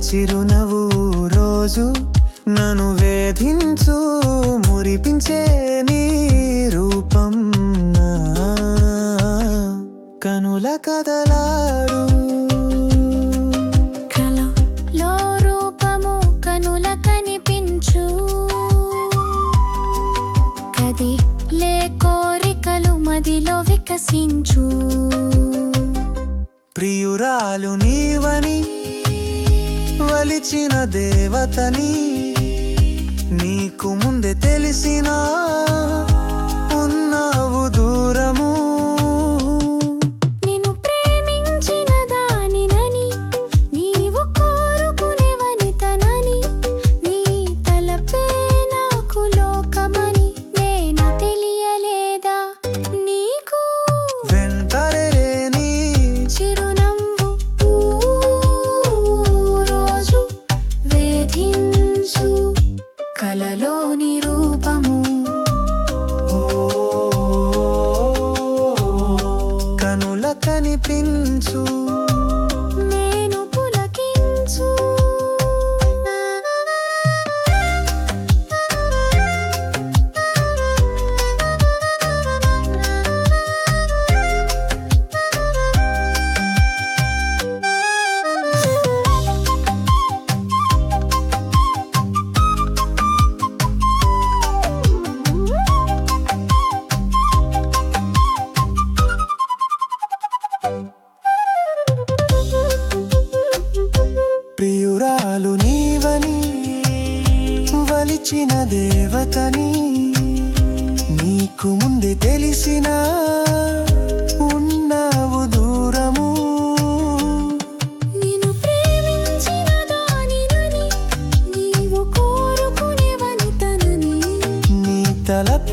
చిరునవ్వు రోజు నన్ను వేధించు మురిపించే నీ రూపం నా కనుల కదలాడు కలలో రూపము కనుల కనిపించు కదిలే కోరికలు మదిలో వికసించు ప్రియురాలు నీవని వలిచిన దేవతని నీకు ముందే తెలిసినా ఉన్నావు దూరము నిన్ను ప్రేమించిన దానినని నీవు కోరుకునేవని తనని నీ తలపే నాకు లోకమని నేను తెలియలేదా నీకు వెంటరేని చిరునవ్వు రోజు వేధించు కలలోని రూపము కనుల కనిపించు నేను పులకించు ప్రియురాలు నీవని వలిచిన దేవతని నీకు ముందే తెలిసినా ఉన్నావు దూరము నిన్ను ప్రేమించిన దానినని నీవు కోరుకునేవని తనని నీ తలపై